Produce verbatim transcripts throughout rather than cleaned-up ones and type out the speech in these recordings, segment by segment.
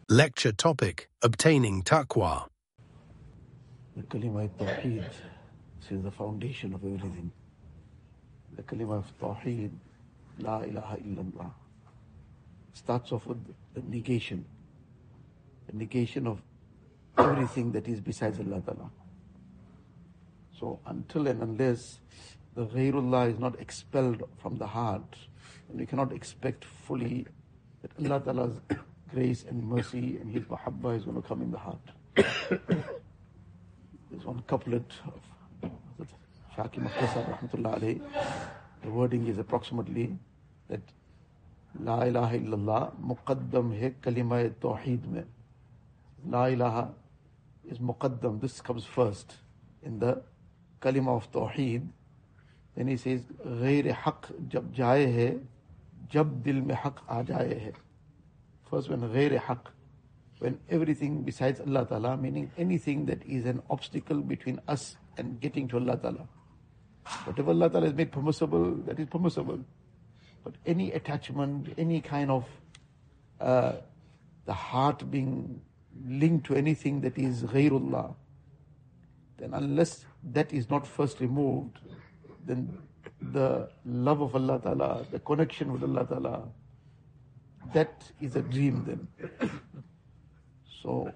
Lecture topic: Obtaining Taqwa. The kalima Tawheed is the foundation of everything. The kalima of Tawheed, La ilaha illallah, starts off with the negation, the negation of everything that is besides Allah Ta'ala. So until and unless the Ghairullah is not expelled from the heart, we cannot expect fully that Allah Ta'ala's grace and mercy and His mahabbah is going to come in the heart. There's one couplet of Shaki Mukhtasar Rahmatullah alayhi. The wording is approximately that La ilaha illallah muqaddam hai kalima tawheed mein. La ilaha is muqaddam, this comes first in the kalima of tawheed. Then he says ghair haq jab jaye hai jab dil mein haq aa jaye hai. First, when ghair haq, when everything besides Allah Ta'ala, meaning anything that is an obstacle between us and getting to Allah Ta'ala. Whatever Allah Ta'ala has made permissible, that is permissible. But any attachment, any kind of uh, the heart being linked to anything that is ghairullah, then unless that is not first removed, then the love of Allah Ta'ala, the connection with Allah Ta'ala, that is a dream then. So,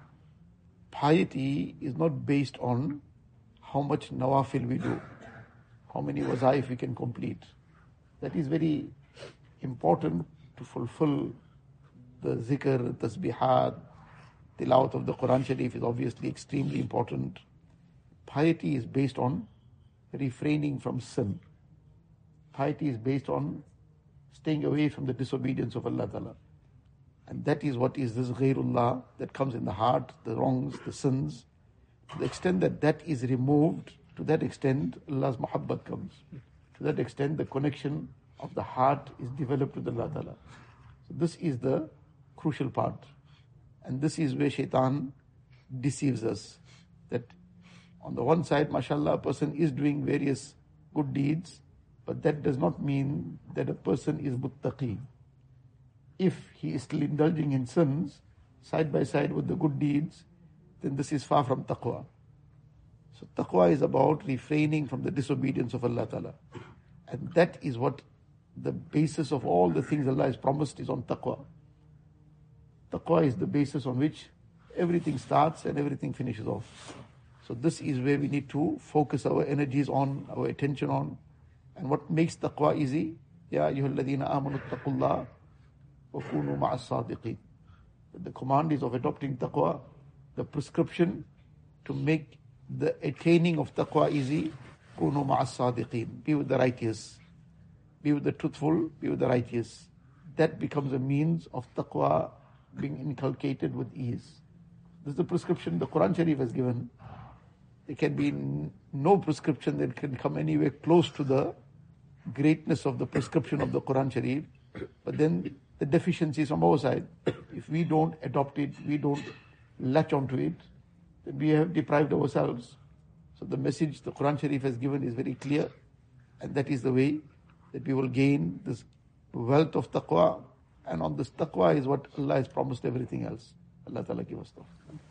piety is not based on how much nawafil we do, how many wazaif we can complete. That is very important to fulfill the zikr, tasbihat, tilawat of the Quran Sharif is obviously extremely important. Piety is based on refraining from sin. Piety is based on staying away from the disobedience of Allah Ta'ala. And that is what is this ghairullah that comes in the heart, the wrongs, the sins. To the extent that that is removed, to that extent Allah's muhabbat comes. To that extent the connection of the heart is developed with Allah Ta'ala. So this is the crucial part. And this is where shaitan deceives us. That on the one side, mashallah, a person is doing various good deeds, but that does not mean that a person is muttaqi. If he is still indulging in sins, side by side with the good deeds, then this is far from taqwa. So taqwa is about refraining from the disobedience of Allah Ta'ala. And that is what the basis of all the things Allah has promised is on taqwa. Taqwa is the basis on which everything starts and everything finishes off. So this is where we need to focus our energies on, our attention on. And what makes taqwa easy? Ya ayyuhalladhina amanu taqullah wa kunu ma'as sadiqeen. The command is of adopting taqwa, the prescription to make the attaining of taqwa easy. Kunu ma'as sadiqeen. Be with the righteous. Be with the truthful, be with the righteous. That becomes a means of taqwa being inculcated with ease. This is the prescription the Quran Sharif has given. There can be no prescription that can come anywhere close to the greatness of the prescription of the Quran Sharif. But then the deficiency is from our side. If we don't adopt it, we don't latch onto it, then we have deprived ourselves. So the message the Quran Sharif has given is very clear. And that is the way that we will gain this wealth of taqwa. And on this taqwa is what Allah has promised everything else. Allah Ta'ala give us tawfiq.